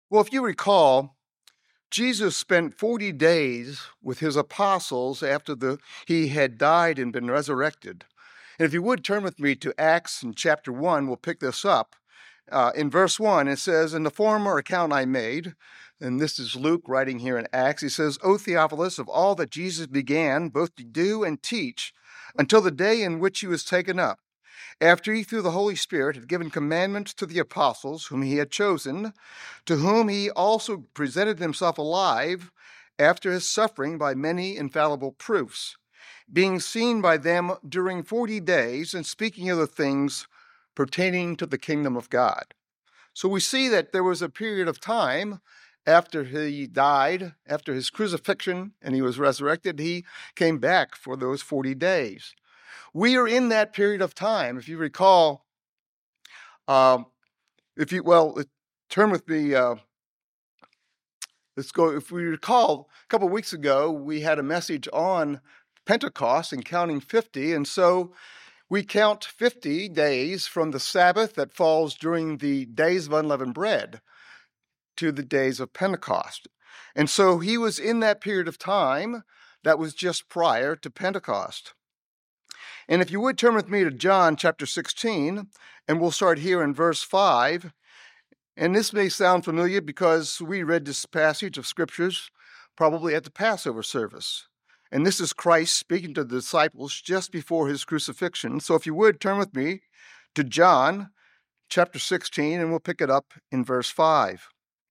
Well, if you recall, Jesus spent 40 days with his apostles after he had died and been resurrected. And if you would turn with me to Acts in chapter 1, we'll pick this up. In verse 1, it says, "In the former account I made," and this is Luke writing here in Acts, he says, "O Theophilus, of all that Jesus began both to do and teach until the day in which he was taken up, after he, through the Holy Spirit, had given commandments to the apostles whom he had chosen, to whom he also presented himself alive after his suffering by many infallible proofs, being seen by them during 40 days and speaking of the things pertaining to the kingdom of God." So we see that there was a period of time after he died, after his crucifixion, and he was resurrected, he came back for those 40 days. We are in that period of time. If you recall, turn with me. Let's go. If we recall, a couple of weeks ago, we had a message on Pentecost and counting 50, and so we count 50 days from the Sabbath that falls during the days of unleavened bread to the days of Pentecost. And so he was in that period of time that was just prior to Pentecost. And if you would turn with me to John chapter 16, and we'll start here in verse 5. And this may sound familiar because we read this passage of scriptures probably at the Passover service. And this is Christ speaking to the disciples just before his crucifixion. So if you would turn with me to John chapter 16, and we'll pick it up in verse 5.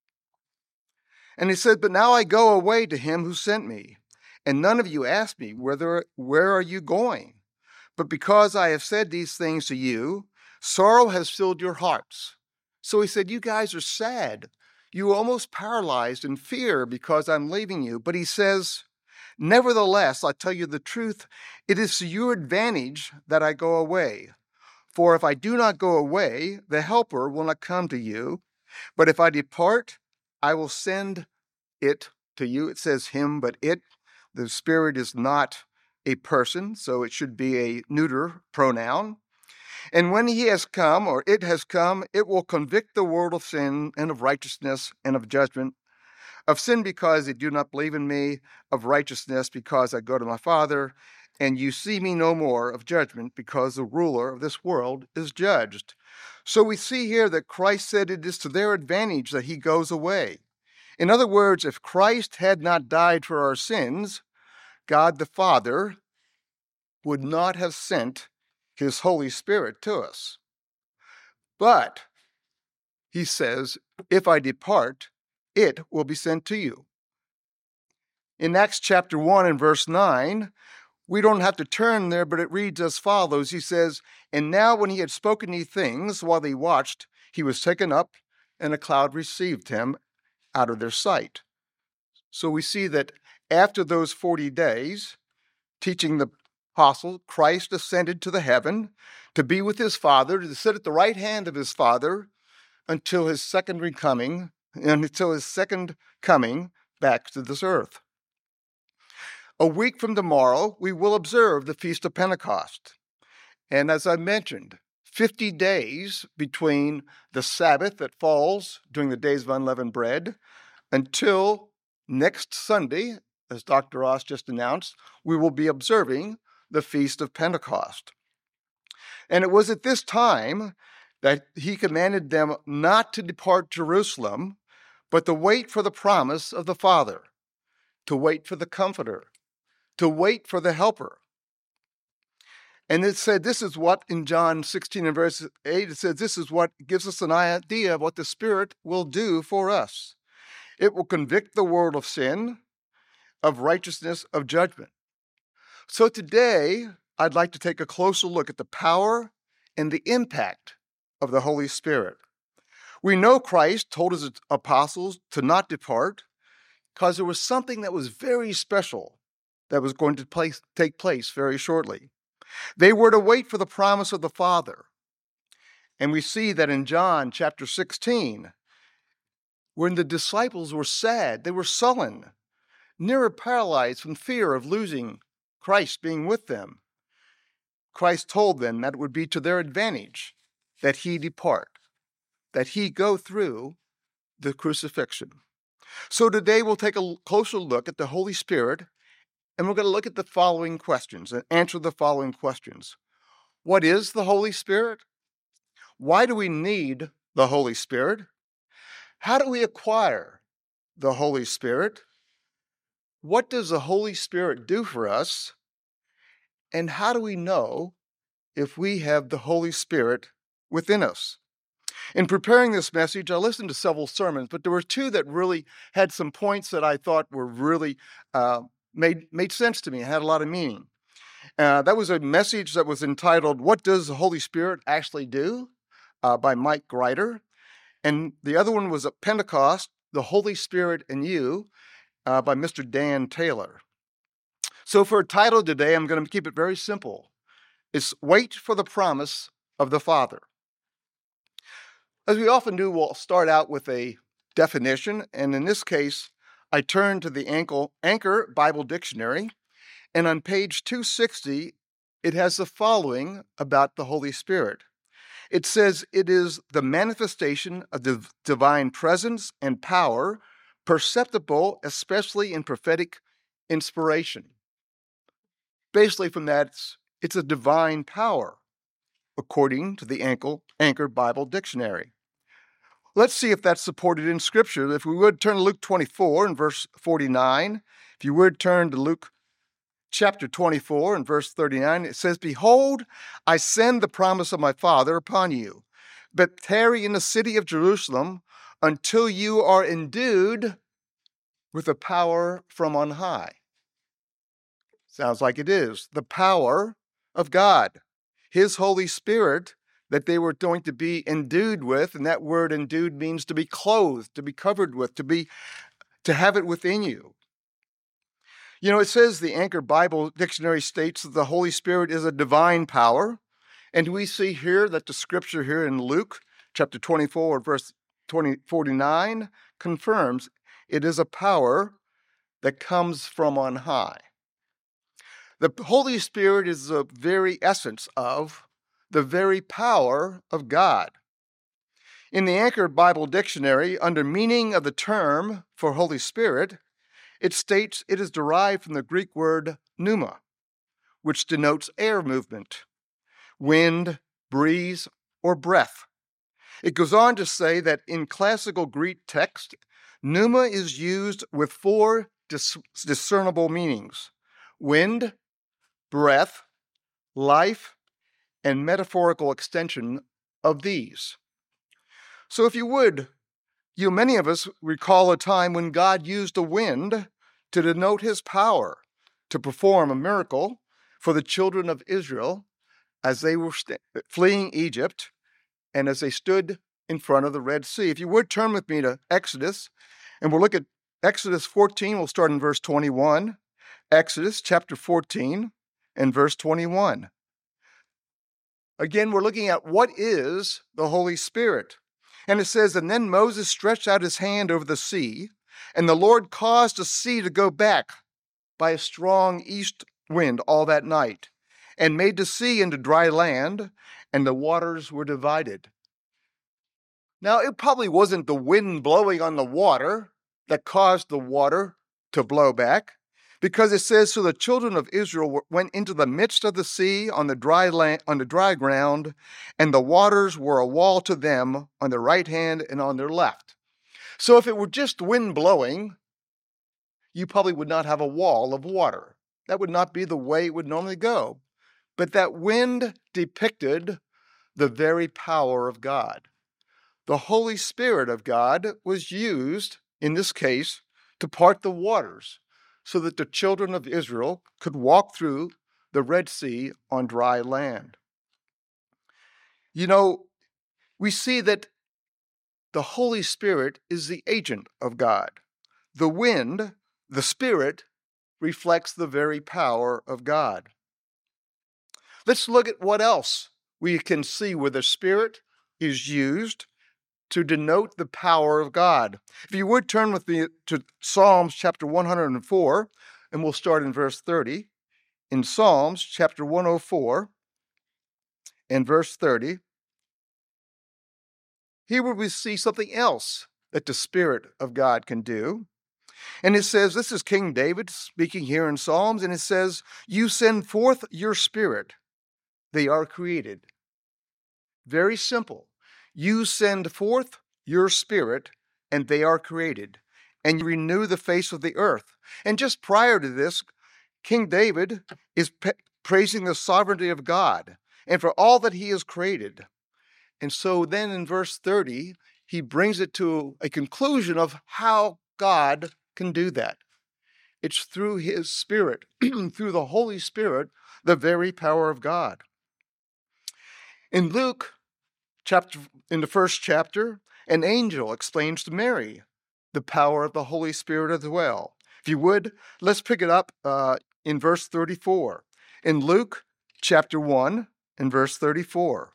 And he said, "But now I go away to him who sent me, and none of you ask me, where are you going? But because I have said these things to you, sorrow has filled your hearts." So he said, you guys are sad. You are almost paralyzed in fear because I'm leaving you. But he says, "Nevertheless, I tell you the truth, it is to your advantage that I go away. For if I do not go away, the Helper will not come to you. But if I depart, I will send it to you." It says him, but it. The Spirit is not a person, so it should be a neuter pronoun. "And when he has come, or it has come, it will convict the world of sin and of righteousness and of judgment. Of sin because they do not believe in me, of righteousness because I go to my Father, and you see me no more, of judgment because the ruler of this world is judged." So we see here that Christ said it is to their advantage that he goes away. In other words, if Christ had not died for our sins, God the Father would not have sent his Holy Spirit to us. But he says, if I depart, it will be sent to you. In Acts chapter 1 and verse 9, we don't have to turn there, but it reads as follows. He says, "And now when he had spoken these things, while they watched, he was taken up, and a cloud received him out of their sight." So we see that after those 40 days, teaching the apostle, Christ ascended to the heaven to be with his Father, to sit at the right hand of his Father until his second coming back to this earth. A week from tomorrow, we will observe the Feast of Pentecost. And as I mentioned, 50 days between the Sabbath that falls during the days of unleavened bread until next Sunday, as Dr. Ross just announced, we will be observing the Feast of Pentecost. And it was at this time that he commanded them not to depart Jerusalem, but to wait for the promise of the Father, to wait for the Comforter, to wait for the Helper. And it said, this is what in John 16 and verse 8, it says, this is what gives us an idea of what the Spirit will do for us. It will convict the world of sin, of righteousness, of judgment. So today, I'd like to take a closer look at the power and the impact of the Holy Spirit. We know Christ told his apostles to not depart because there was something that was very special that was going to take place very shortly. They were to wait for the promise of the Father. And we see that in John chapter 16, when the disciples were sad, they were sullen, nearly paralyzed from fear of losing Christ being with them. Christ told them that it would be to their advantage that he depart, that he go through the crucifixion. So today we'll take a closer look at the Holy Spirit, and we're going to look at the following questions and answer the following questions. What is the Holy Spirit? Why do we need the Holy Spirit? How do we acquire the Holy Spirit? What does the Holy Spirit do for us? And how do we know if we have the Holy Spirit within us? In preparing this message, I listened to several sermons, but there were two that really had some points that I thought were really made sense to me and had a lot of meaning. That was a message that was entitled, "What Does the Holy Spirit Actually Do?" By Mike Grider. And the other one was at Pentecost, "The Holy Spirit and You," by Mr. Dan Taylor. So for a title today, I'm going to keep it very simple. It's "Wait for the Promise of the Father." As we often do, we'll start out with a definition, and in this case, I turn to the Anchor Bible Dictionary, and on page 260, it has the following about the Holy Spirit. It says it is the manifestation of the divine presence and power, perceptible especially in prophetic inspiration. Basically from that, it's a divine power, according to the Anchor Bible Dictionary. Let's see if that's supported in Scripture. If we would turn to Luke 24 and verse 49, if you would turn to Luke chapter 24 and verse 39, it says, "Behold, I send the promise of my Father upon you, but tarry in the city of Jerusalem until you are endued with the power from on high." Sounds like it is. The power of God, His Holy Spirit that they were going to be endued with, and that word endued means to be clothed, to be covered with, to have it within you. You know, it says the Anchor Bible Dictionary states that the Holy Spirit is a divine power, and we see here that the scripture here in Luke chapter 24, verse 49 confirms it is a power that comes from on high. The Holy Spirit is the very essence of the very power of God. In the Anchor Bible Dictionary, under meaning of the term for Holy Spirit, it states it is derived from the Greek word pneuma, which denotes air movement, wind, breeze, or breath. It goes on to say that in classical Greek text, pneuma is used with four discernible meanings: wind, breath, life, and metaphorical extension of these. So if you would, many of us recall a time when God used a wind to denote His power to perform a miracle for the children of Israel as they were fleeing Egypt and as they stood in front of the Red Sea. If you would turn with me to Exodus, and we'll look at Exodus 14. We'll start in verse 21. Exodus chapter 14 and verse 21. Again, we're looking at what is the Holy Spirit. And it says, "And then Moses stretched out his hand over the sea, and the Lord caused the sea to go back by a strong east wind all that night, and made the sea into dry land, and the waters were divided." Now, it probably wasn't the wind blowing on the water that caused the water to blow back, because it says, "So the children of Israel went into the midst of the sea on the dry land, on the dry ground, and the waters were a wall to them on their right hand and on their left." So if it were just wind blowing, you probably would not have a wall of water. That would not be the way it would normally go. But that wind depicted the very power of God. The Holy Spirit of God was used, in this case, to part the waters so that the children of Israel could walk through the Red Sea on dry land. You know, we see that the Holy Spirit is the agent of God. The wind, the Spirit, reflects the very power of God. Let's look at what else we can see where the Spirit is used to denote the power of God. If you would turn with me to Psalms chapter 104, and we'll start in verse 30. In Psalms chapter 104 and verse 30, here we see something else that the Spirit of God can do. And it says, this is King David speaking here in Psalms, and it says, you send forth your Spirit, they are created. Very simple. You send forth your Spirit, and they are created. And you renew the face of the earth. And just prior to this, King David is praising the sovereignty of God and for all that he has created. And so then in verse 30, he brings it to a conclusion of how God can do that. It's through his Spirit, through the Holy Spirit, the very power of God. In Luke, in the first chapter, an angel explains to Mary the power of the Holy Spirit as well. If you would, let's pick it up in verse 34. In Luke chapter 1 and verse 34.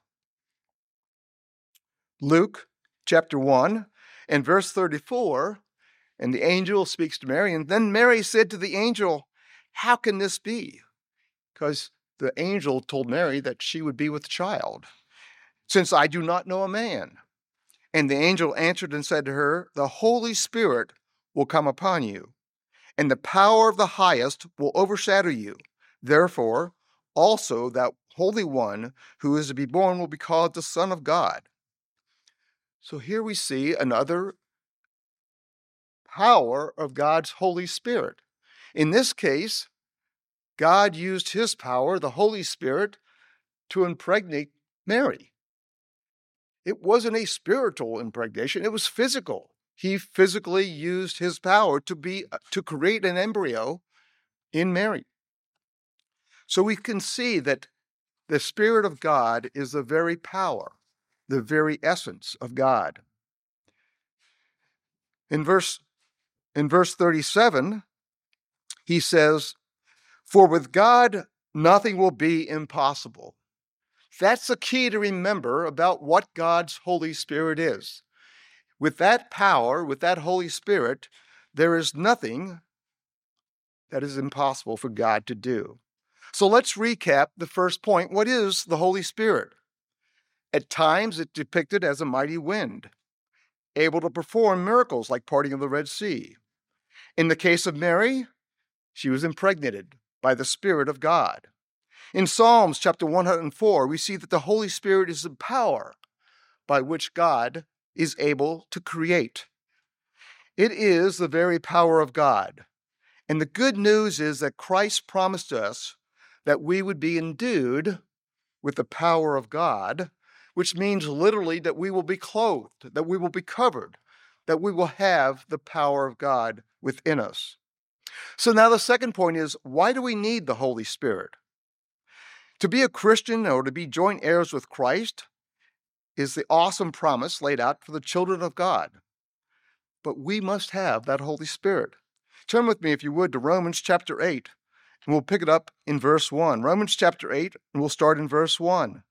Luke chapter 1 and verse 34, and the angel speaks to Mary, and then Mary said to the angel, how can this be? Because the angel told Mary that she would be with child, since I do not know a man. And the angel answered and said to her, the Holy Spirit will come upon you, and the power of the highest will overshadow you. Therefore, also that Holy One who is to be born will be called the Son of God. So here we see another power of God's Holy Spirit. In this case, God used his power, the Holy Spirit, to impregnate Mary. It wasn't a spiritual impregnation, it was physical. He physically used his power to create an embryo in Mary. So we can see that the Spirit of God is the very power, the very essence of God. In verse 37, he says, for with God nothing will be impossible. That's the key to remember about what God's Holy Spirit is. With that power, with that Holy Spirit, there is nothing that is impossible for God to do. So let's recap the first point. What is the Holy Spirit? At times, it's depicted as a mighty wind, able to perform miracles like parting of the Red Sea. In the case of Mary, she was impregnated by the Spirit of God. In Psalms chapter 104, we see that the Holy Spirit is the power by which God is able to create. It is the very power of God. And the good news is that Christ promised us that we would be endued with the power of God, which means literally that we will be clothed, that we will be covered, that we will have the power of God within us. So now the second point is, why do we need the Holy Spirit? To be a Christian or to be joint heirs with Christ is the awesome promise laid out for the children of God. But we must have that Holy Spirit. Turn with me, if you would, to Romans chapter 8, and we'll pick it up in verse 1. Romans chapter 8, and we'll start in verse 1.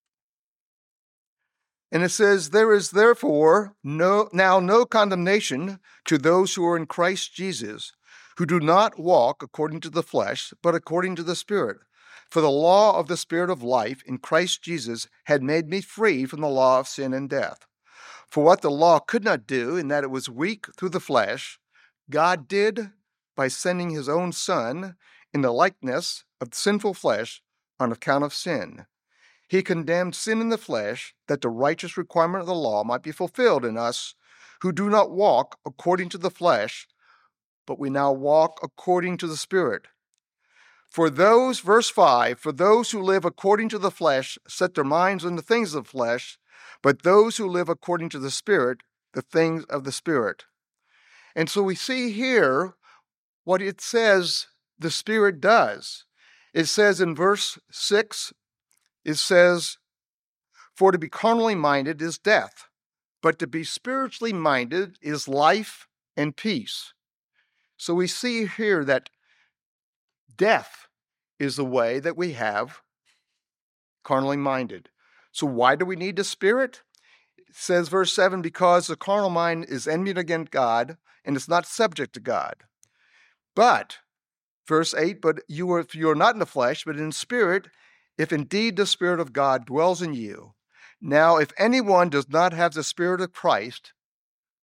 And it says, there is therefore now no condemnation to those who are in Christ Jesus, who do not walk according to the flesh, but according to the Spirit. For the law of the Spirit of life in Christ Jesus had made me free from the law of sin and death. For what the law could not do, in that it was weak through the flesh, God did by sending his own Son in the likeness of the sinful flesh on account of sin. He condemned sin in the flesh, that the righteous requirement of the law might be fulfilled in us, who do not walk according to the flesh, but we now walk according to the Spirit. For those, verse 5, for those who live according to the flesh set their minds on the things of the flesh, but those who live according to the Spirit, the things of the Spirit. And so we see here what it says the Spirit does. It says in verse 6, it says, for to be carnally minded is death, but to be spiritually minded is life and peace. So we see here that death is the way that we have carnally minded. So why do we need the Spirit? It says, verse 7, because the carnal mind is enmity against God and is not subject to God. But, verse 8, but if you are not in the flesh, but in spirit, if indeed the Spirit of God dwells in you. Now, if anyone does not have the Spirit of Christ,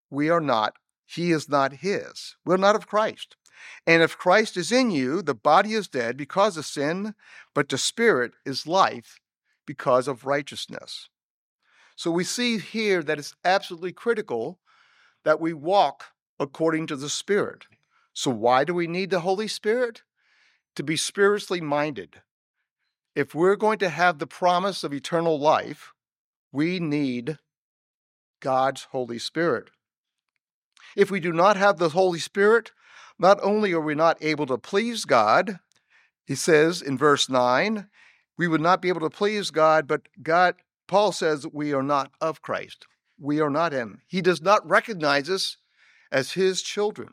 we are not. He is not his. We're not of Christ. And if Christ is in you, the body is dead because of sin, but the spirit is life because of righteousness. So we see here that it's absolutely critical that we walk according to the Spirit. So why do we need the Holy Spirit? To be spiritually minded. If we're going to have the promise of eternal life, we need God's Holy Spirit. If we do not have the Holy Spirit, not only are we not able to please God, he says in verse 9, we would not be able to please God, but Paul says we are not of Christ. We are not him. He does not recognize us as his children.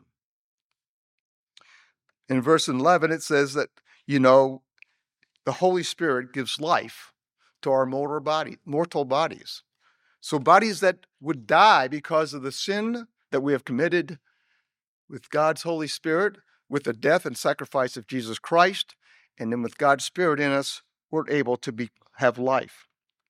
In verse 11, it says that, the Holy Spirit gives life to our mortal bodies. So bodies that would die because of the sin that we have committed, with God's Holy Spirit, with the death and sacrifice of Jesus Christ, and then with God's Spirit in us, we're able to have life.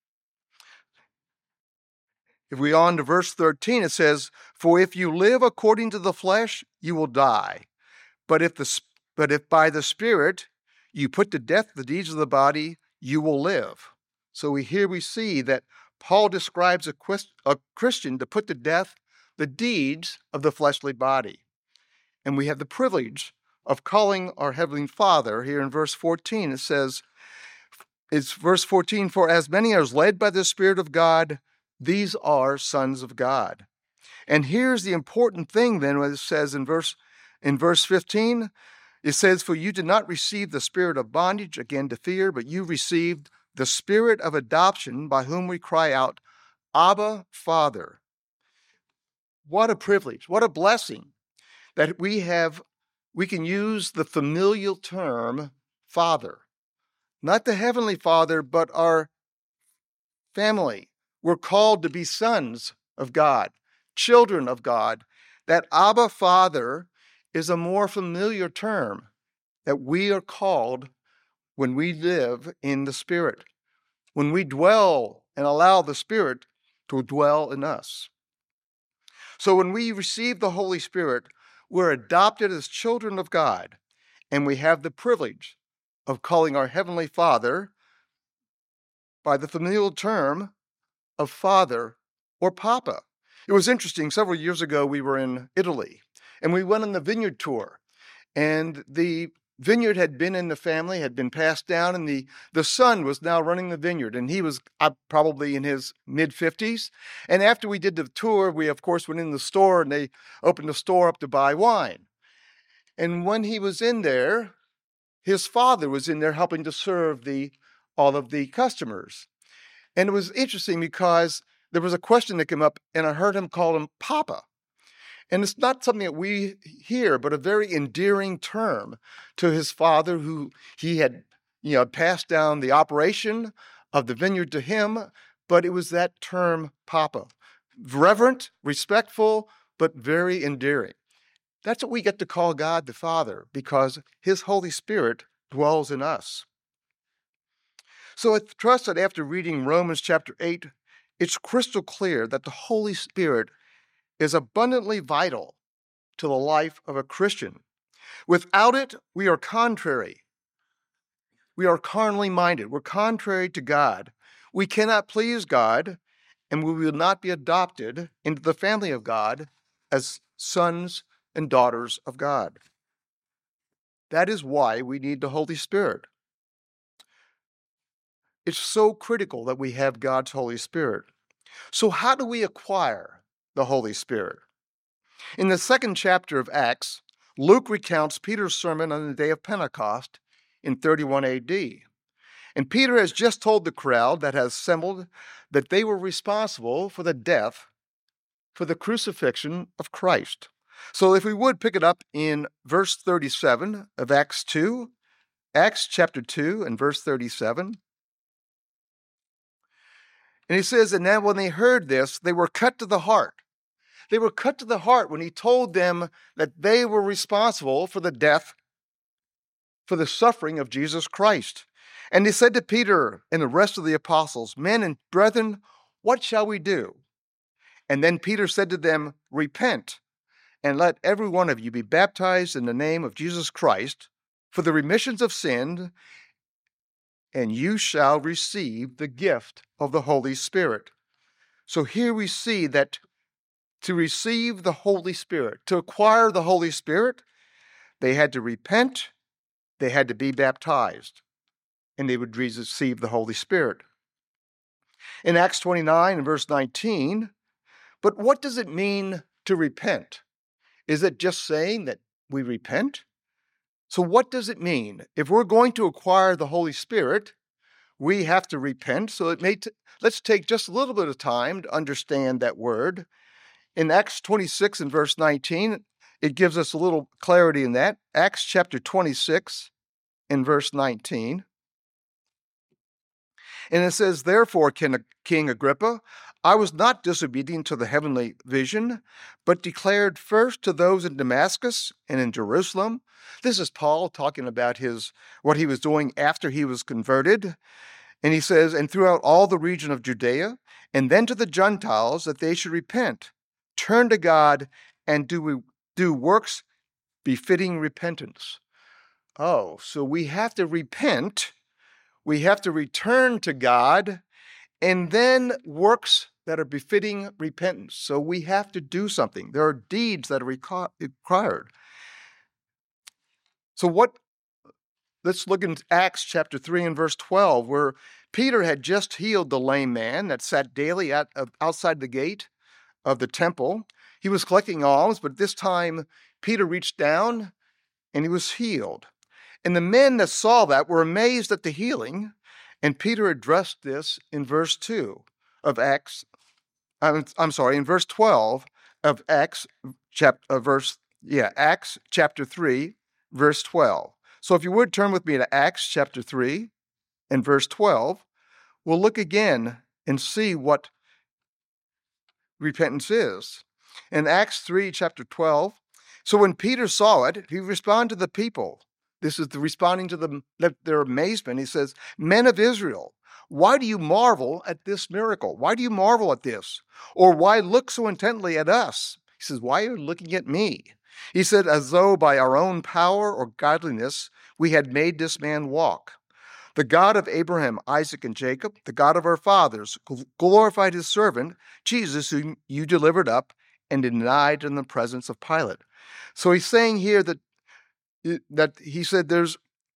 If we on to verse 13, it says, "For if you live according to the flesh, you will die. But if by the Spirit you put to death the deeds of the body, you will live." So here we see that Paul describes a Christian to put to death the deeds of the fleshly body. And we have the privilege of calling our Heavenly Father. Here in verse 14, it says, it's verse 14, "For as many as led by the Spirit of God, these are sons of God." And here's the important thing then, when it says in verse 15, it says, "For you did not receive the spirit of bondage, again to fear, but you received the Spirit of adoption, by whom we cry out, Abba, Father." What a privilege, what a blessing that we can use the familial term Father. Not the Heavenly Father, but our family. We're called to be sons of God, children of God. That Abba, Father, is a more familiar term that we are called when we live in the Spirit, when we dwell and allow the Spirit to dwell in us. So when we receive the Holy Spirit, we're adopted as children of God, and we have the privilege of calling our Heavenly Father by the familial term of Father or Papa. It was interesting. Several years ago, we were in Italy, and we went on the vineyard tour. And the vineyard had been in the family, had been passed down, and the son was now running the vineyard. And he was probably in his mid-50s. And after we did the tour, we, of course, went in the store, and they opened the store up to buy wine. And when he was in there, his father was in there helping to serve all of the customers. And it was interesting because there was a question that came up, and I heard him call him Papa. And it's not something that we hear, but a very endearing term to his father, who he had, passed down the operation of the vineyard to him. But it was that term, Papa. Reverent, respectful, but very endearing. That's what we get to call God the Father, because his Holy Spirit dwells in us. So I trust that after reading Romans chapter 8, it's crystal clear that the Holy Spirit is abundantly vital to the life of a Christian. Without it, we are contrary. We are carnally minded. We're contrary to God. We cannot please God, and we will not be adopted into the family of God as sons and daughters of God. That is why we need the Holy Spirit. It's so critical that we have God's Holy Spirit. So how do we acquire the Holy Spirit? In the second chapter of Acts, Luke recounts Peter's sermon on the day of Pentecost in 31 AD. And Peter has just told the crowd that has assembled that they were responsible for the death, for the crucifixion of Christ. So if we would pick it up in verse 37 of Acts 2, Acts chapter 2 and verse 37. And he says, "And now when they heard this, they were cut to the heart." They were cut to the heart when he told them that they were responsible for the death, for the suffering of Jesus Christ. And he said to Peter and the rest of the apostles, "Men and brethren, what shall we do?" And then Peter said to them, "Repent, and let every one of you be baptized in the name of Jesus Christ for the remissions of sin, and you shall receive the gift of the Holy Spirit." So here we see that to receive the Holy Spirit, to acquire the Holy Spirit, they had to repent, they had to be baptized, and they would receive the Holy Spirit. In Acts 29 and verse 19, but what does it mean to repent? Is it just saying that we repent? So what does it mean? If we're going to acquire the Holy Spirit, we have to repent. So let's take just a little bit of time to understand that word. In Acts 26 and verse 19, it gives us a little clarity in that. Acts chapter 26 and verse 19. And it says, "Therefore, King Agrippa, I was not disobedient to the heavenly vision, but declared first to those in Damascus and in Jerusalem." This is Paul talking about what he was doing after he was converted. And he says, "And throughout all the region of Judea, and then to the Gentiles, that they should repent, turn to God, and do works befitting repentance." Oh, so we have to repent. We have to return to God, and then works that are befitting repentance. So we have to do something. There are deeds that are required. So let's look in Acts chapter 3 and verse 12, where Peter had just healed the lame man that sat daily outside the gate of the temple. He was collecting alms, but this time Peter reached down and he was healed. And the men that saw that were amazed at the healing, and Peter addressed this in verse 2 of Acts. In verse 12 of Acts chapter 3, verse 12. So if you would turn with me to Acts chapter 3 and verse 12, we'll look again and see what repentance is. In Acts 3, chapter 12, so when Peter saw it, he responded to the people. This is the responding to their amazement. He says, "Men of Israel, why do you marvel at this miracle? Why do you marvel at this? Or why look so intently at us?" He says, "Why are you looking at me?" He said, "As though by our own power or godliness we had made this man walk. The God of Abraham, Isaac, and Jacob, the God of our fathers, glorified his servant, Jesus, whom you delivered up and denied in the presence of Pilate." So he's saying here that he said there's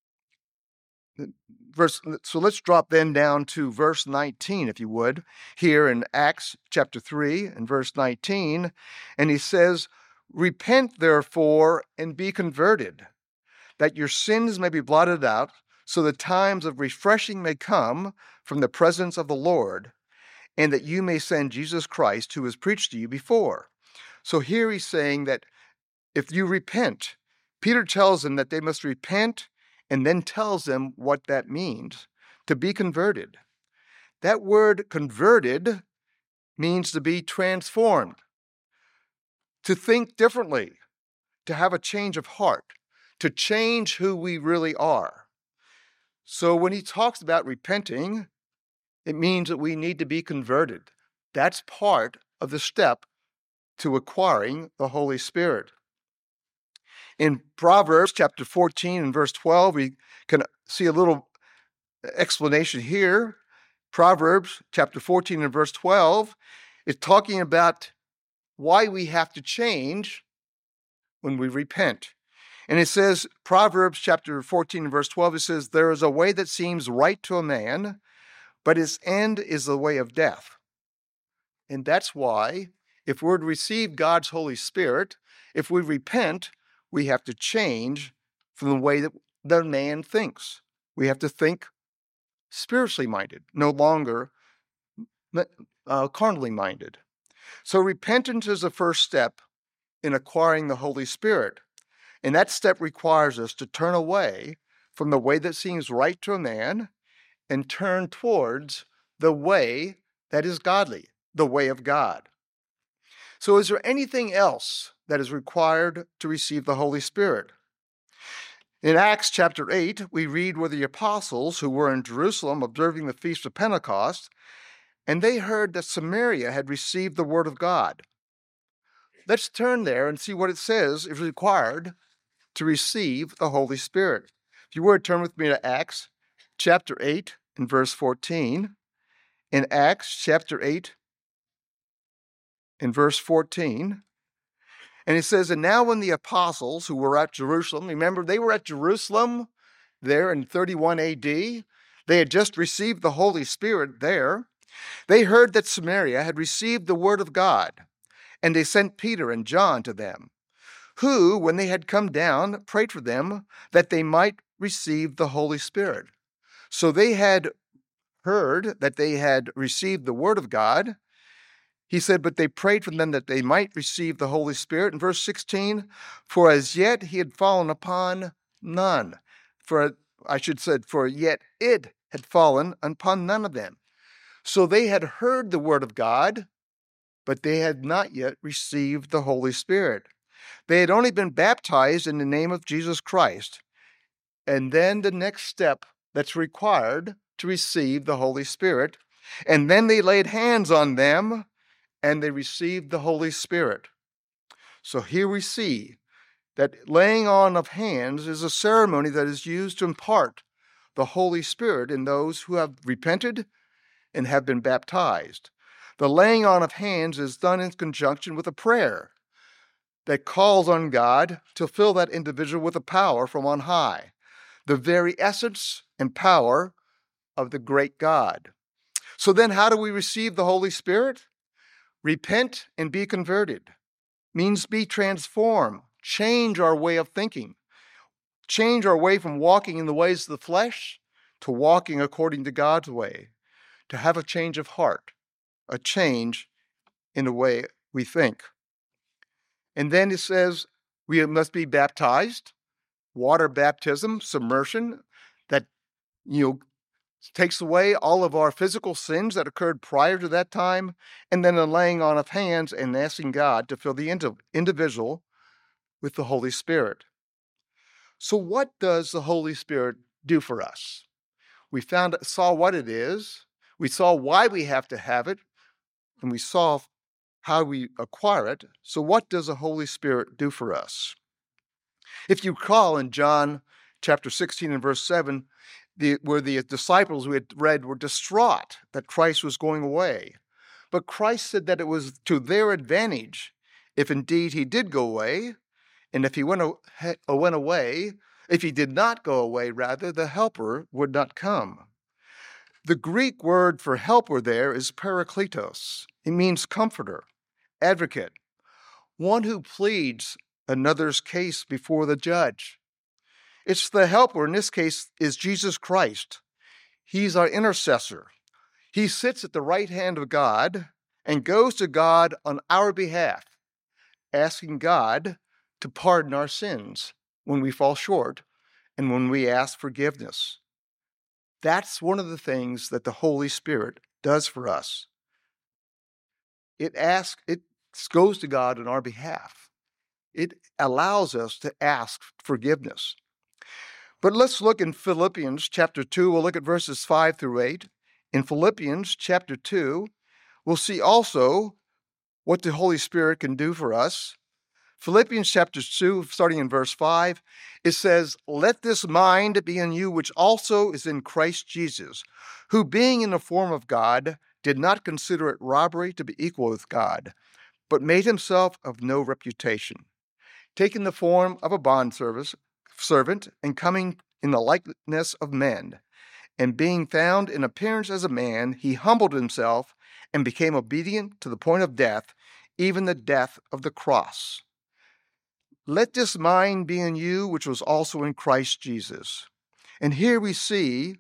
so let's drop then down to verse 19, if you would, here in Acts chapter 3 and verse 19. And he says, "Repent therefore and be converted, that your sins may be blotted out, so the times of refreshing may come from the presence of the Lord, and that you may send Jesus Christ, who was preached to you before." So here he's saying that if you repent, Peter tells them that they must repent, and then tells them what that means, to be converted. That word converted means to be transformed, to think differently, to have a change of heart, to change who we really are. So when he talks about repenting, it means that we need to be converted. That's part of the step to acquiring the Holy Spirit. In Proverbs chapter 14 and verse 12, we can see a little explanation here. Proverbs chapter 14 and verse 12 is talking about why we have to change when we repent. And it says, Proverbs chapter 14 and verse 12, it says, "There is a way that seems right to a man, but its end is the way of death." And that's why, if we're to receive God's Holy Spirit, if we repent, we have to change from the way that the man thinks. We have to think spiritually minded, no longer carnally minded. So repentance is the first step in acquiring the Holy Spirit. And that step requires us to turn away from the way that seems right to a man and turn towards the way that is godly, the way of God. So is there anything else that is required to receive the Holy Spirit? In Acts chapter 8, we read where the apostles who were in Jerusalem observing the Feast of Pentecost, and they heard that Samaria had received the word of God. Let's turn there and see what it says is required to receive the Holy Spirit. If you would, turn with me to Acts chapter 8 and verse 14. In Acts chapter 8 and verse 14, and it says, "And now when the apostles who were at Jerusalem," remember they were at Jerusalem there in 31 AD, they had just received the Holy Spirit there, "they heard that Samaria had received the word of God, and they sent Peter and John to them, who, when they had come down, prayed for them that they might receive the Holy Spirit." So they had heard that they had received the word of God. He said, but they prayed for them that they might receive the Holy Spirit. In verse 16, "For as yet he had fallen upon none." For yet it had fallen upon none of them. So they had heard the word of God, but they had not yet received the Holy Spirit. They had only been baptized in the name of Jesus Christ. And then the next step that's required to receive the Holy Spirit. And then they laid hands on them, and they received the Holy Spirit. So here we see that laying on of hands is a ceremony that is used to impart the Holy Spirit in those who have repented and have been baptized. The laying on of hands is done in conjunction with a prayer that calls on God to fill that individual with a power from on high, the very essence and power of the great God. So then how do we receive the Holy Spirit? Repent and be converted means be transformed, change our way of thinking, change our way from walking in the ways of the flesh to walking according to God's way, to have a change of heart, a change in the way we think. And then it says we must be baptized, water baptism, submersion, that takes away all of our physical sins that occurred prior to that time, and then a laying on of hands and asking God to fill the individual with the Holy Spirit. So what does the Holy Spirit do for us? We saw what it is, we saw why we have to have it, and we saw how we acquire it. So what does the Holy Spirit do for us? If you recall in John chapter 16 and verse 7, where the disciples we had read were distraught that Christ was going away. But Christ said that it was to their advantage if indeed he did go away, and if he went away, if he did not go away, rather, the helper would not come. The Greek word for helper there is parakletos. It means comforter, advocate, one who pleads another's case before the judge. It's the helper, in this case, is Jesus Christ. He's our intercessor. He sits at the right hand of God and goes to God on our behalf, asking God to pardon our sins when we fall short and when we ask forgiveness. That's one of the things that the Holy Spirit does for us. It goes to God on our behalf. It allows us to ask forgiveness. But let's look in Philippians chapter 2. We'll look at verses 5 through 8. In Philippians chapter 2, we'll see also what the Holy Spirit can do for us. Philippians chapter 2, starting in verse 5, it says, "Let this mind be in you which also is in Christ Jesus, who being in the form of God, did not consider it robbery to be equal with God, but made himself of no reputation, taking the form of a bondservant, and coming in the likeness of men. And being found in appearance as a man, he humbled himself and became obedient to the point of death, even the death of the cross. Let this mind be in you, which was also in Christ Jesus." And here we see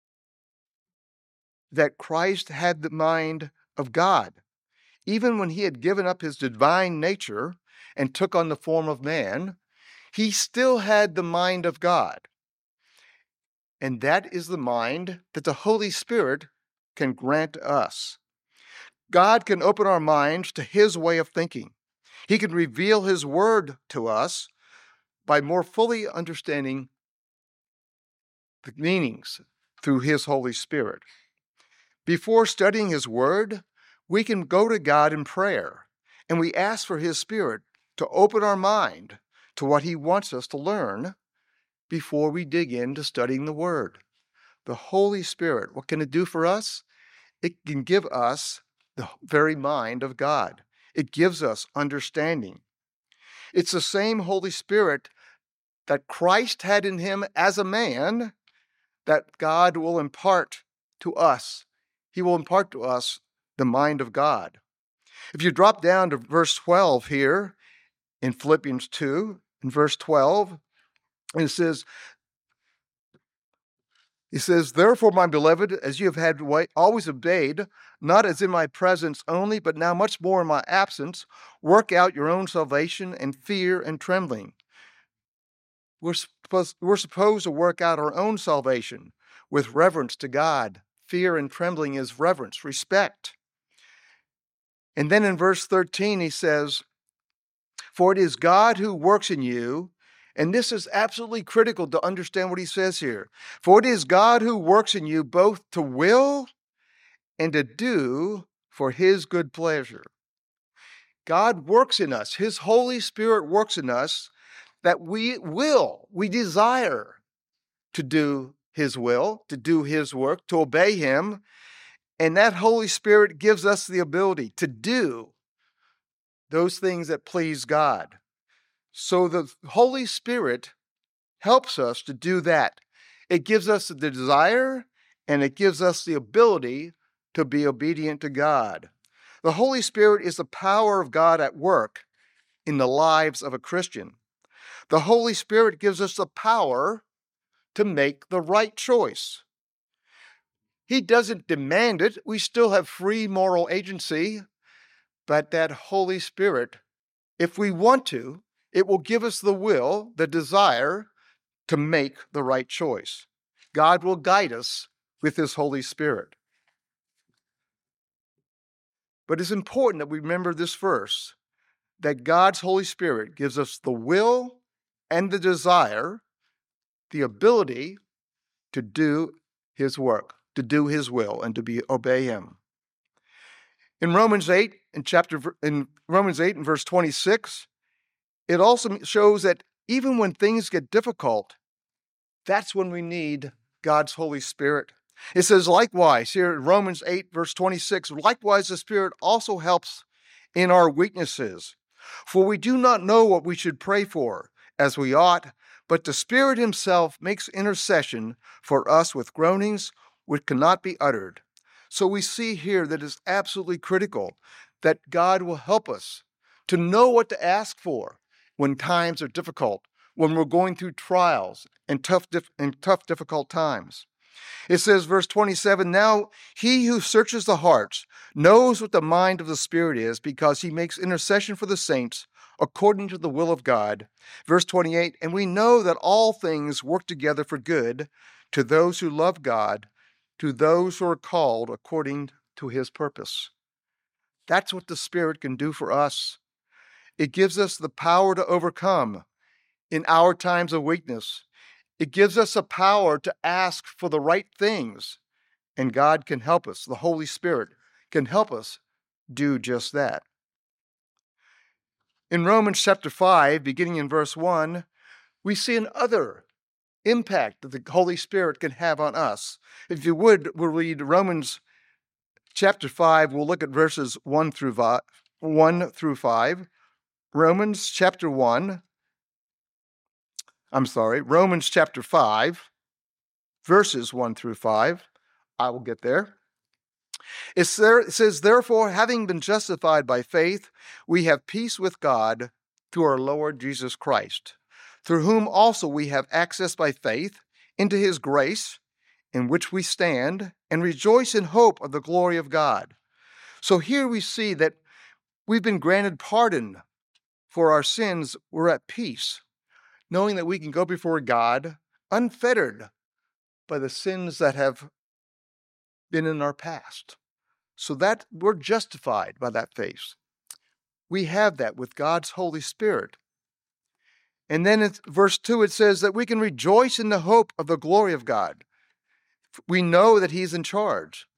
that Christ had the mind of God. Even when he had given up his divine nature and took on the form of man, he still had the mind of God. And that is the mind that the Holy Spirit can grant us. God can open our minds to his way of thinking. He can reveal his word to us by more fully understanding the meanings through his Holy Spirit. Before studying His Word, we can go to God in prayer, and we ask for His Spirit to open our mind to what He wants us to learn before we dig into studying the Word. The Holy Spirit, what can it do for us? It can give us the very mind of God. It gives us understanding. It's the same Holy Spirit that Christ had in Him as a man that God will impart to us. He will impart to us the mind of God. If you drop down to verse 12 here in Philippians 2, in verse 12, it says, "Therefore, my beloved, as you have had always obeyed, not as in my presence only, but now much more in my absence, work out your own salvation in fear and trembling." We're supposed to work out our own salvation with reverence to God. Fear and trembling is reverence, respect. And then in verse 13, he says, "For it is God who works in you," and this is absolutely critical to understand what he says here. "For it is God who works in you both to will and to do for His good pleasure." God works in us. His Holy Spirit works in us that we desire to do His will, to do His work, to obey Him. And that Holy Spirit gives us the ability to do those things that please God. So the Holy Spirit helps us to do that. It gives us the desire and it gives us the ability to be obedient to God. The Holy Spirit is the power of God at work in the lives of a Christian. The Holy Spirit gives us the power to make the right choice. He doesn't demand it. We still have free moral agency, but that Holy Spirit, if we want to, it will give us the will, the desire to make the right choice. God will guide us with His Holy Spirit. But it's important that we remember this verse, that God's Holy Spirit gives us the will and the desire, the ability to do His work, to do His will, and to obey Him. In Romans 8, in verse 26, it also shows that even when things get difficult, that's when we need God's Holy Spirit. It says, likewise, here in Romans 8, verse 26, "Likewise the Spirit also helps in our weaknesses. For we do not know what we should pray for as we ought, but the Spirit Himself makes intercession for us with groanings which cannot be uttered." So we see here that it's absolutely critical that God will help us to know what to ask for when times are difficult, when we're going through trials and tough, difficult times. It says, verse 27, "Now He who searches the hearts knows what the mind of the Spirit is, because He makes intercession for the saints according to the will of God." Verse 28, "And we know that all things work together for good to those who love God, to those who are called according to His purpose." That's what the Spirit can do for us. It gives us the power to overcome in our times of weakness. It gives us a power to ask for the right things, and God can help us. The Holy Spirit can help us do just that. In Romans chapter 5, beginning in verse 1, we see another impact that the Holy Spirit can have on us. If you would, we'll read Romans chapter 5. We'll look at verses 1 through 5. Romans chapter 5, verses 1 through 5. I will get there. It says, "Therefore, having been justified by faith, we have peace with God through our Lord Jesus Christ, through whom also we have access by faith into His grace, in which we stand and rejoice in hope of the glory of God." So here we see that we've been granted pardon for our sins. We're at peace, knowing that we can go before God unfettered by the sins that have been in our past. So that we're justified by that faith. We have that with God's Holy Spirit. And then in verse 2, it says that we can rejoice in the hope of the glory of God. We know that He's in charge.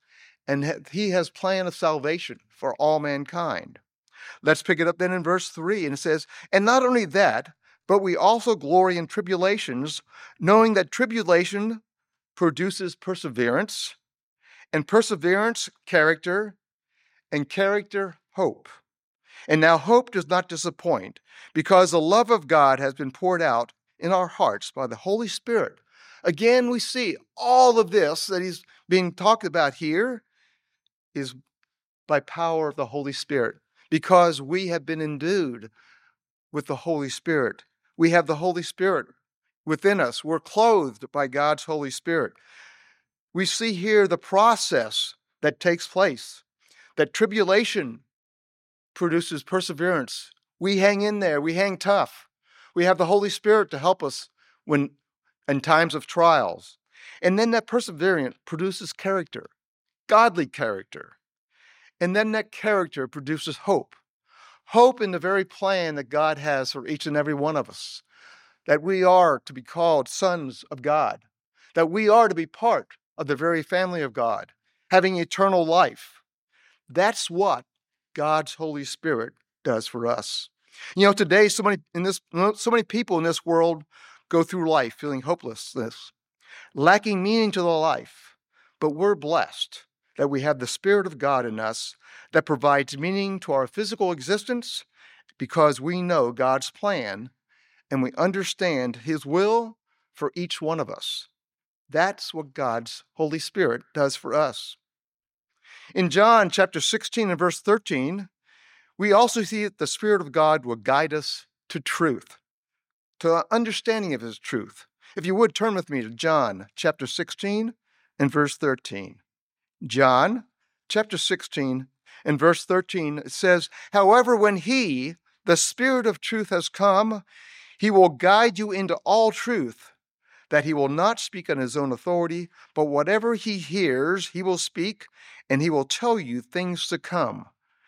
and he has planned a salvation for all mankind. Let's pick it up then in verse 3, and it says, "And not only that, but we also glory in tribulations, knowing that tribulation produces perseverance, and perseverance, character, and character, hope. And now hope does not disappoint, because the love of God has been poured out in our hearts by the Holy Spirit." Again, we see all of this that he's being talked about here is by power of the Holy Spirit, because we have been endued with the Holy Spirit. We have the Holy Spirit within us. We're clothed by God's Holy Spirit. We see here the process that takes place, that tribulation produces perseverance. We hang in there. We hang tough. We have the Holy Spirit to help us when in times of trials. And then that perseverance produces character, godly character. And then that character produces hope. Hope in the very plan that God has for each and every one of us, that we are to be called sons of God, that we are to be part of the very family of God, having eternal life. That's what God's Holy Spirit does for us. You know, today so many people in this world go through life feeling hopelessness, lacking meaning to their life. But we're blessed that we have the Spirit of God in us that provides meaning to our physical existence, because we know God's plan and we understand His will for each one of us. That's what God's Holy Spirit does for us. In John chapter 16 and verse 13, we also see that the Spirit of God will guide us to truth, to understanding of His truth. If you would, turn with me to John chapter 16 and verse 13. John chapter 16 and verse 13, it says, "However, when He, the Spirit of truth, has come, He will guide you into all truth, that He will not speak on His own authority, but whatever He hears, He will speak, and He will tell you things to come."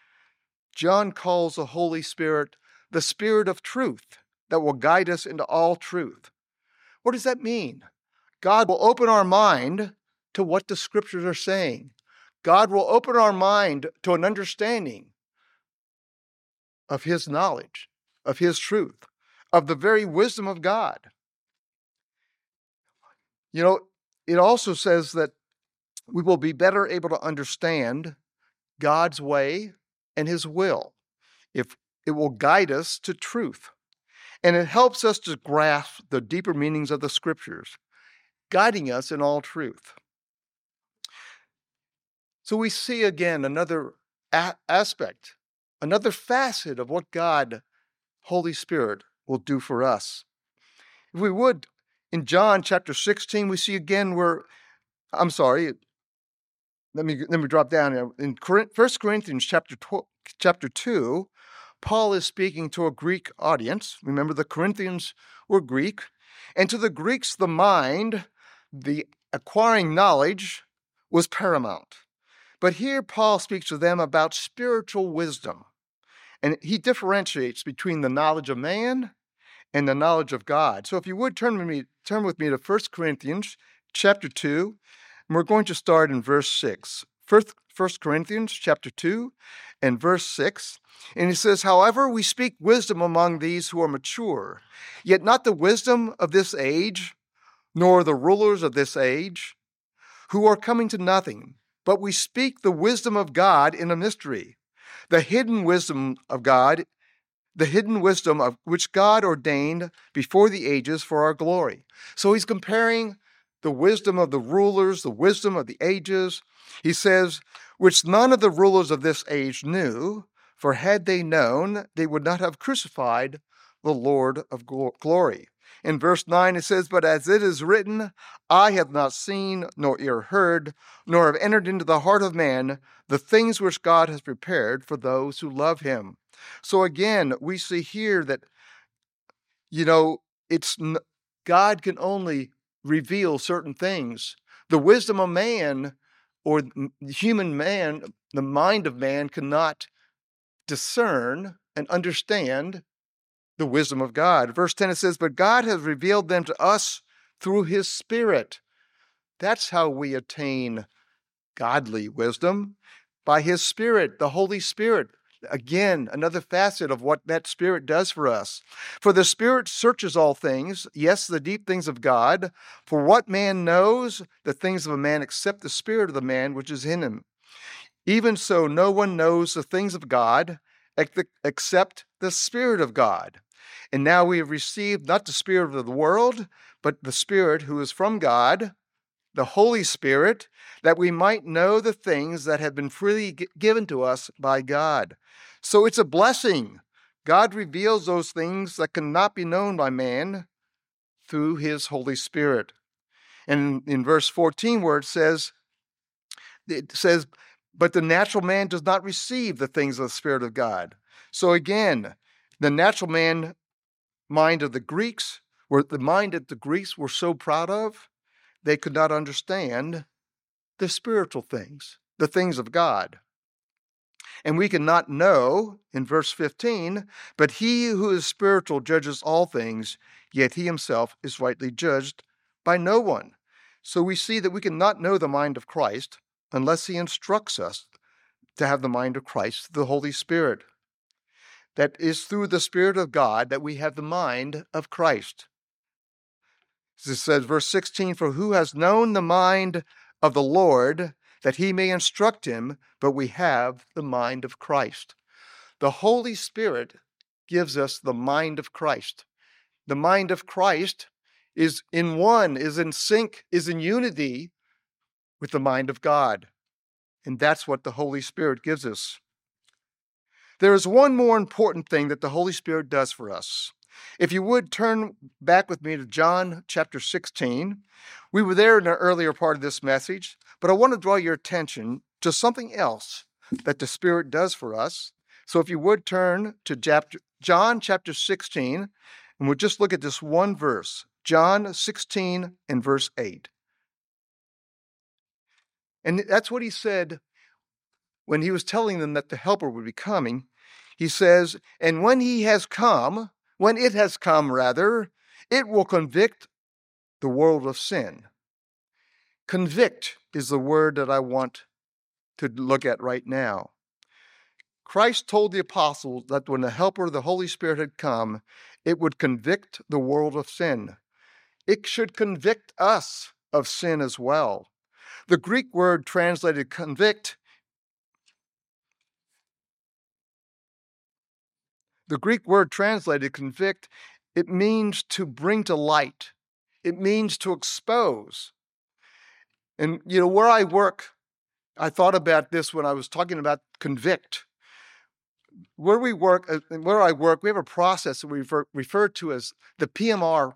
John calls the Holy Spirit the Spirit of truth that will guide us into all truth. What does that mean? God will open our mind to what the Scriptures are saying. God will open our mind to an understanding of His knowledge, of His truth, of the very wisdom of God. You know, it also says that we will be better able to understand God's way and His will, if it will guide us to truth. And it helps us to grasp the deeper meanings of the Scriptures, guiding us in all truth. So we see again another aspect, another facet of what God, Holy Spirit, will do for us. If we would, in John chapter 16, we see again let me drop down. In 1 Corinthians chapter 2, Paul is speaking to a Greek audience. Remember, the Corinthians were Greek. And to the Greeks, the mind, the acquiring knowledge, was paramount. But here Paul speaks to them about spiritual wisdom. And he differentiates between the knowledge of man and the knowledge of God. So if you would turn with me to 1 Corinthians chapter 2, and we're going to start in verse 6. 1 Corinthians chapter 2 and verse 6. And he says, "However, we speak wisdom among these who are mature, yet not the wisdom of this age, nor the rulers of this age, who are coming to nothing. But we speak the wisdom of God in a mystery, the hidden wisdom of God, the hidden wisdom of which God ordained before the ages for our glory." So he's comparing the wisdom of the rulers, the wisdom of the ages. He says, "which none of the rulers of this age knew, for had they known, they would not have crucified the Lord of glory." In verse 9 it says, "But as it is written, eye hath not seen, nor ear heard, nor have entered into the heart of man the things which God has prepared for those who love Him." So again, we see here that, God can only reveal certain things. The wisdom of man, or human man, the mind of man, cannot discern and understand the wisdom of God. Verse 10, it says, "But God has revealed them to us through His Spirit." That's how we attain godly wisdom by his Spirit, the Holy Spirit. Again, another facet of what that Spirit does for us. For the Spirit searches all things, yes, the deep things of God. For what man knows the things of a man except the Spirit of the man which is in him? Even so, no one knows the things of God except the Spirit of God. And now we have received not the Spirit of the world, but the Spirit who is from God, the Holy Spirit, that we might know the things that have been freely given to us by God. So it's a blessing. God reveals those things that cannot be known by man through his Holy Spirit. And in verse 14, where it says, but the natural man does not receive the things of the Spirit of God. So again, the natural man mind of the Greeks, were the mind that the Greeks were so proud of, they could not understand the spiritual things, the things of God. And we cannot know, in verse 15, but he who is spiritual judges all things, yet he himself is rightly judged by no one. So we see that we cannot know the mind of Christ unless he instructs us to have the mind of Christ, the Holy Spirit. That is through the Spirit of God that we have the mind of Christ. It says, verse 16, for who has known the mind of the Lord, that he may instruct him, but we have the mind of Christ. The Holy Spirit gives us the mind of Christ. The mind of Christ is in sync, is in unity with the mind of God. And that's what the Holy Spirit gives us. There is one more important thing that the Holy Spirit does for us. If you would turn back with me to John chapter 16. We were there in an earlier part of this message, but I want to draw your attention to something else that the Spirit does for us. So if you would turn to John chapter 16, and we'll just look at this one verse, John 16 and verse 8. And that's what he said when he was telling them that the Helper would be coming. He says, and when it has come, it will convict the world of sin. Convict is the word that I want to look at right now. Christ told the apostles that when the Helper, the Holy Spirit, had come, it would convict the world of sin. It should convict us of sin as well. The Greek word translated convict, it means to bring to light. It means to expose. And, where I work, I thought about this when I was talking about convict. Where I work, we have a process that we refer to as the PMR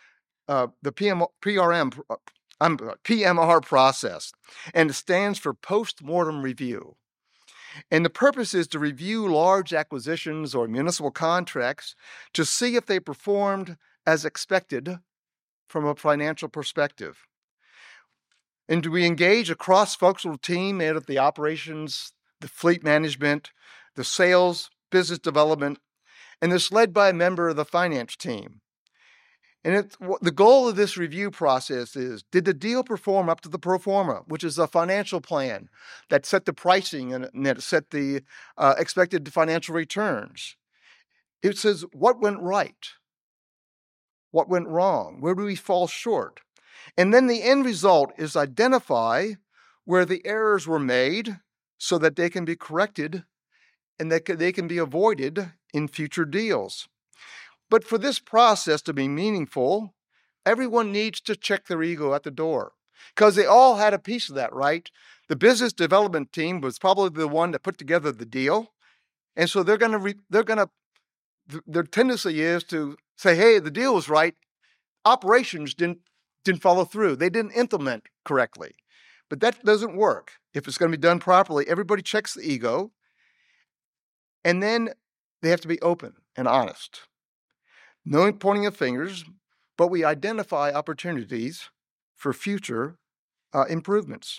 process, and it stands for post-mortem review. And the purpose is to review large acquisitions or municipal contracts to see if they performed as expected from a financial perspective. And we engage a cross-functional team made of the operations, the fleet management, the sales, business development, and it's led by a member of the finance team. And the goal of this review process is, did the deal perform up to the pro forma, which is a financial plan that set the pricing and that set the expected financial returns? It says, what went right? What went wrong? Where do we fall short? And then the end result is identify where the errors were made so that they can be corrected and that they can be avoided in future deals. But for this process to be meaningful, everyone needs to check their ego at the door, because they all had a piece of that, right? The business development team was probably the one that put together the deal, and so their tendency is to say, "Hey, the deal was right. Operations didn't follow through. They didn't implement correctly." But that doesn't work. If it's going to be done properly, everybody checks the ego, and then they have to be open and honest. No pointing of fingers, but we identify opportunities for future improvements.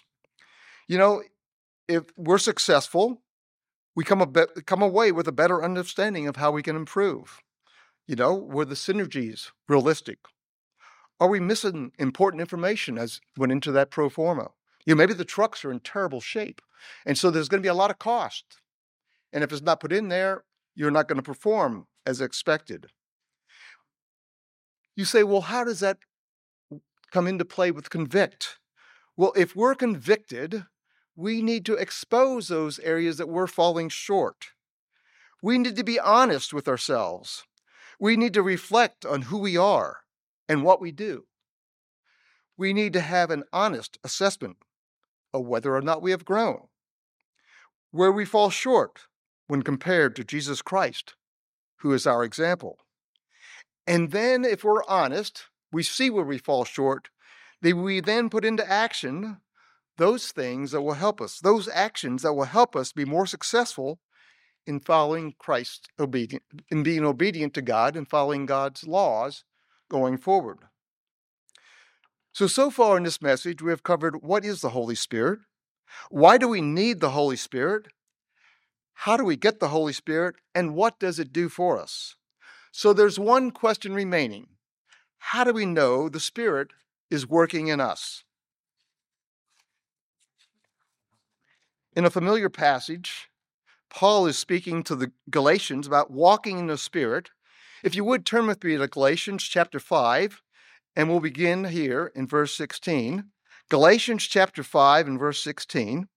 If we're successful, we come away with a better understanding of how we can improve. Were the synergies realistic? Are we missing important information as went into that pro forma? Maybe the trucks are in terrible shape, and so there's going to be a lot of cost. And if it's not put in there, you're not going to perform as expected. You say, well, how does that come into play with convict? Well, if we're convicted, we need to expose those areas that we're falling short. We need to be honest with ourselves. We need to reflect on who we are and what we do. We need to have an honest assessment of whether or not we have grown, where we fall short when compared to Jesus Christ, who is our example. And then, if we're honest, we see where we fall short, we then put into action those things that will help us, those actions that will help us be more successful in following Christ, in being obedient to God and following God's laws going forward. So far in this message, we have covered what is the Holy Spirit, why do we need the Holy Spirit, how do we get the Holy Spirit, and what does it do for us? So there's one question remaining. How do we know the Spirit is working in us? In a familiar passage, Paul is speaking to the Galatians about walking in the Spirit. If you would turn with me to Galatians chapter 5, and we'll begin here in verse 16. Galatians chapter 5 and verse 16.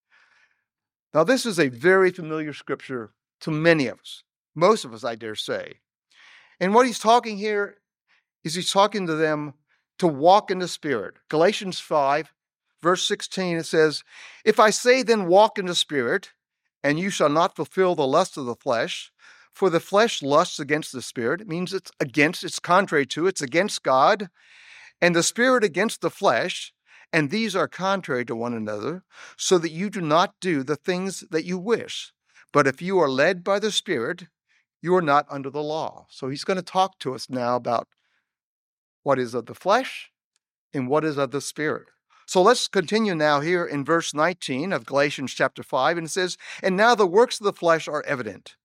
Now, this is a very familiar scripture to many of us, most of us, I dare say. And what he's talking here is he's talking to them to walk in the Spirit. Galatians 5, verse 16, it says, "If I say then walk in the Spirit, and you shall not fulfill the lust of the flesh, for the flesh lusts against the Spirit." It means it's contrary to, it's against God, and the Spirit against the flesh, and these are contrary to one another, so that you do not do the things that you wish. But if you are led by the Spirit, you are not under the law. So he's going to talk to us now about what is of the flesh and what is of the Spirit. So let's continue now here in verse 19 of Galatians chapter 5, and it says, "And now the works of the flesh are evident: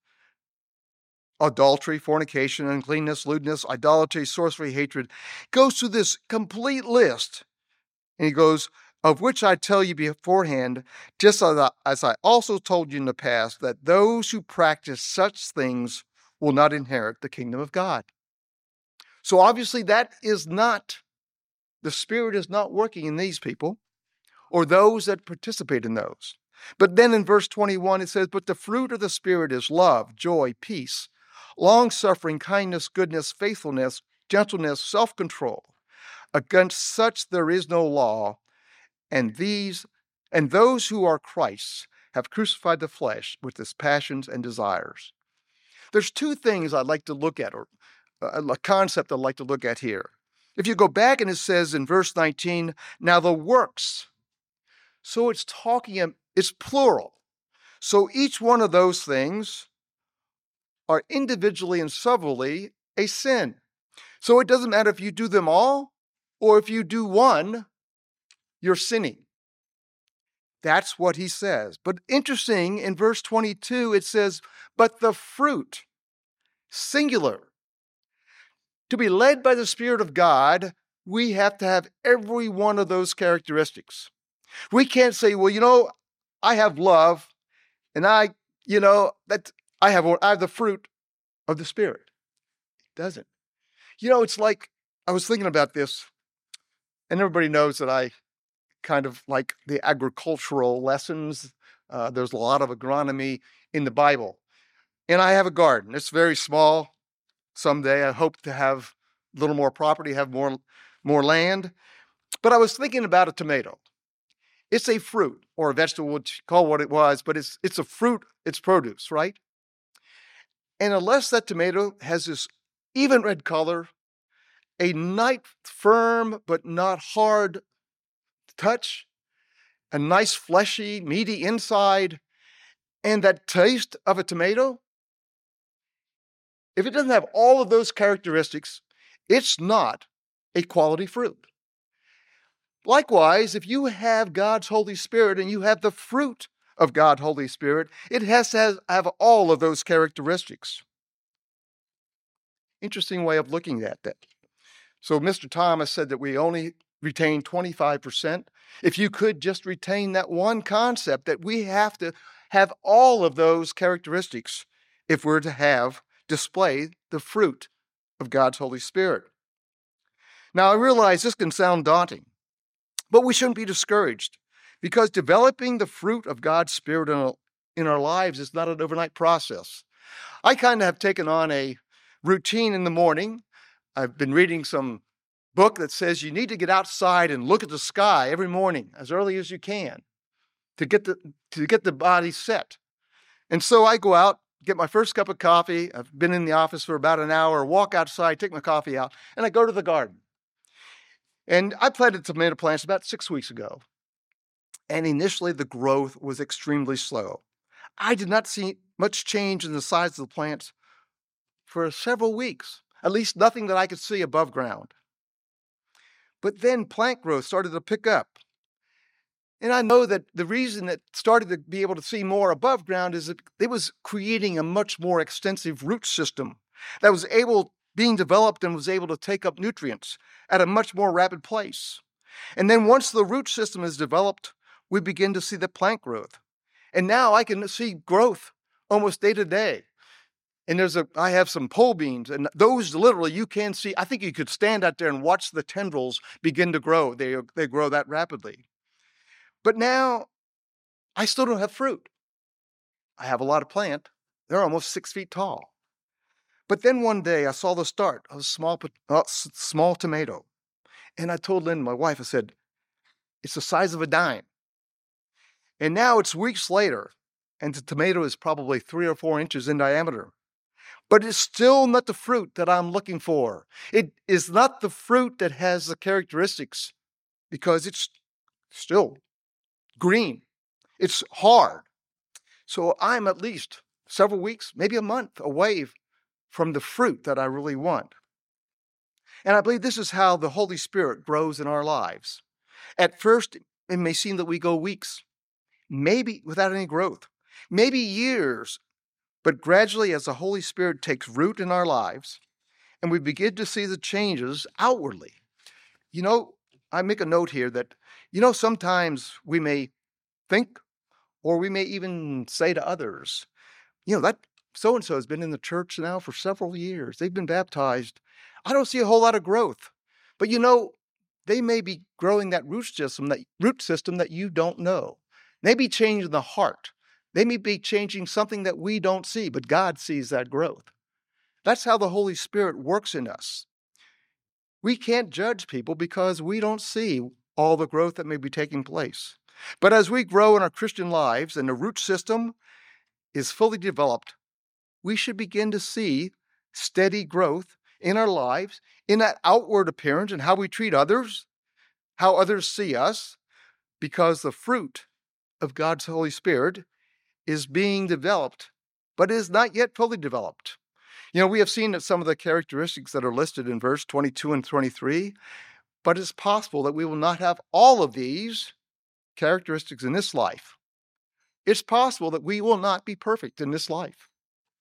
adultery, fornication, uncleanness, lewdness, idolatry, sorcery, hatred." Goes through this complete list, and he goes, "Of which I tell you beforehand, just as I also told you in the past, that those who practice such things will not inherit the kingdom of God." So obviously that is not, the Spirit is not working in these people or those that participate in those. But then in verse 21 it says, "But the fruit of the Spirit is love, joy, peace, long-suffering, kindness, goodness, faithfulness, gentleness, self-control. Against such there is no law, and those who are Christ's have crucified the flesh with its passions and desires." There's two things I'd like to look at, or a concept I'd like to look at here. If you go back and it says in verse 19, "Now the works." So it's plural. So each one of those things are individually and severally a sin. So it doesn't matter if you do them all or if you do one, you're sinning. That's what he says. But interesting, in verse 22, it says, "But the fruit," singular. To be led by the Spirit of God, we have to have every one of those characteristics. We can't say, well, I have love, and I have the fruit of the Spirit. It doesn't. It's like, I was thinking about this, and everybody knows that I kind of like the agricultural lessons. There's a lot of agronomy in the Bible. And I have a garden. It's very small. Someday I hope to have a little more property, have more land. But I was thinking about a tomato. It's a fruit or a vegetable, which call what it was, but it's a fruit, it's produce, right? And unless that tomato has this even red color, a nice firm but not hard touch, a nice fleshy, meaty inside, and that taste of a tomato, if it doesn't have all of those characteristics, it's not a quality fruit. Likewise, if you have God's Holy Spirit and you have the fruit of God's Holy Spirit, it has to have all of those characteristics. Interesting way of looking at that. So Mr. Thomas said that we only retain 25%. If you could just retain that one concept that we have to have all of those characteristics if we're to display the fruit of God's Holy Spirit. Now, I realize this can sound daunting, but we shouldn't be discouraged because developing the fruit of God's Spirit in our lives is not an overnight process. I kind of have taken on a routine in the morning. I've been reading some book that says you need to get outside and look at the sky every morning as early as you can to get the body set. And so I go out, get my first cup of coffee. I've been in the office for about an hour, walk outside, take my coffee out, and I go to the garden. And I planted tomato plants about 6 weeks ago. And initially the growth was extremely slow. I did not see much change in the size of the plants for several weeks, at least nothing that I could see above ground. But then plant growth started to pick up. And I know that the reason that started to be able to see more above ground is that it was creating a much more extensive root system that was being developed and was able to take up nutrients at a much more rapid pace. And then once the root system is developed, we begin to see the plant growth. And now I can see growth almost day to day. And I have some pole beans, and those literally you can see. I think you could stand out there and watch the tendrils begin to grow. They grow that rapidly. But now I still don't have fruit. I have a lot of plant. They're almost 6 feet tall. But then one day I saw the start of a small tomato. And I told Lynn, my wife, I said, it's the size of a dime. And now it's weeks later, and the tomato is probably 3 or 4 inches in diameter. But it's still not the fruit that I'm looking for. It is not the fruit that has the characteristics because it's still green. It's hard. So I'm at least several weeks, maybe a month away from the fruit that I really want. And I believe this is how the Holy Spirit grows in our lives. At first, it may seem that we go weeks, maybe without any growth, maybe years. But gradually, as the Holy Spirit takes root in our lives and we begin to see the changes outwardly, I make a note here that, sometimes we may think or we may even say to others, that so-and-so has been in the church now for several years. They've been baptized. I don't see a whole lot of growth. But, they may be growing that root system that you don't know. Maybe changing the heart. They may be changing something that we don't see, but God sees that growth. That's how the Holy Spirit works in us. We can't judge people because we don't see all the growth that may be taking place. But as we grow in our Christian lives and the root system is fully developed, we should begin to see steady growth in our lives, in that outward appearance and how we treat others, how others see us, because the fruit of God's Holy Spirit is being developed, but is not yet fully developed. We have seen that some of the characteristics that are listed in verse 22 and 23, but it's possible that we will not have all of these characteristics in this life. It's possible that we will not be perfect in this life.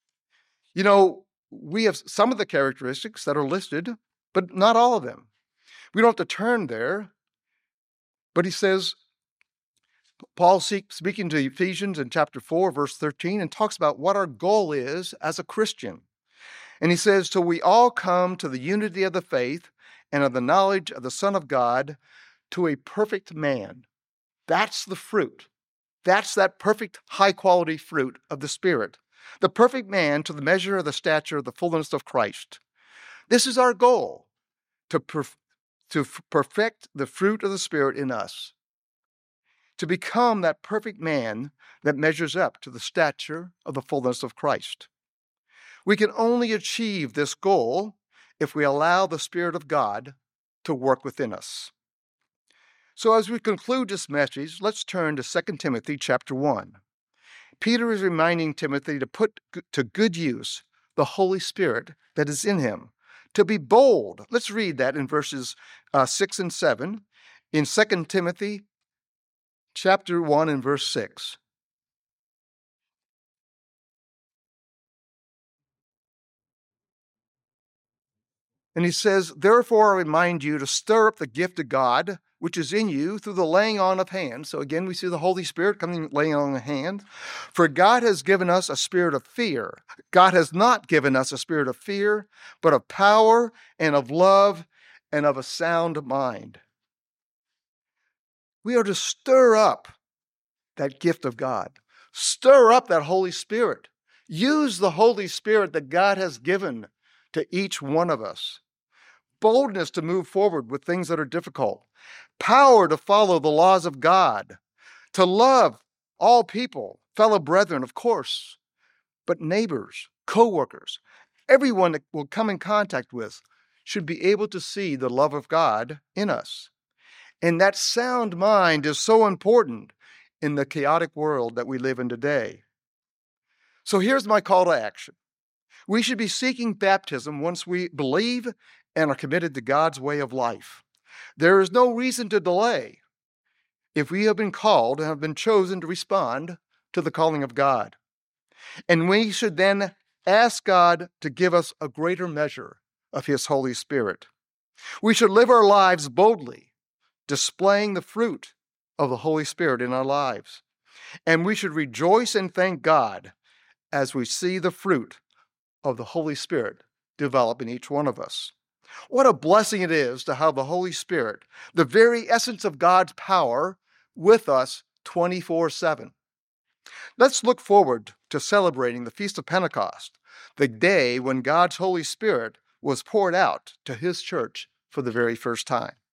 We have some of the characteristics that are listed, but not all of them. We don't have to turn there, but he says, Paul speaking to Ephesians in chapter 4, verse 13, and talks about what our goal is as a Christian. And he says, till we all come to the unity of the faith and of the knowledge of the Son of God, to a perfect man. That's the fruit. That's that perfect, high-quality fruit of the Spirit. The perfect man to the measure of the stature of the fullness of Christ. This is our goal, to perfect the fruit of the Spirit in us. To become that perfect man that measures up to the stature of the fullness of Christ. We can only achieve this goal if we allow the Spirit of God to work within us. So as we conclude this message, let's turn to 2 Timothy chapter 1. Peter is reminding Timothy to put to good use the Holy Spirit that is in him, to be bold. Let's read that in verses 6 and 7 in 2 Timothy chapter 1 and verse 6. And he says, therefore I remind you to stir up the gift of God, which is in you through the laying on of hands. So again, we see the Holy Spirit coming, laying on of hands. For God has given us a spirit of fear. God has not given us a spirit of fear, but of power and of love and of a sound mind. We are to stir up that gift of God. Stir up that Holy Spirit. Use the Holy Spirit that God has given to each one of us. Boldness to move forward with things that are difficult. Power to follow the laws of God. To love all people, fellow brethren, of course, but neighbors, co-workers, everyone that we'll come in contact with should be able to see the love of God in us. And that sound mind is so important in the chaotic world that we live in today. So here's my call to action. We should be seeking baptism once we believe and are committed to God's way of life. There is no reason to delay if we have been called and have been chosen to respond to the calling of God. And we should then ask God to give us a greater measure of His Holy Spirit. We should live our lives boldly, displaying the fruit of the Holy Spirit in our lives. And we should rejoice and thank God as we see the fruit of the Holy Spirit develop in each one of us. What a blessing it is to have the Holy Spirit, the very essence of God's power, with us 24/7. Let's look forward to celebrating the Feast of Pentecost, the day when God's Holy Spirit was poured out to His church for the very first time.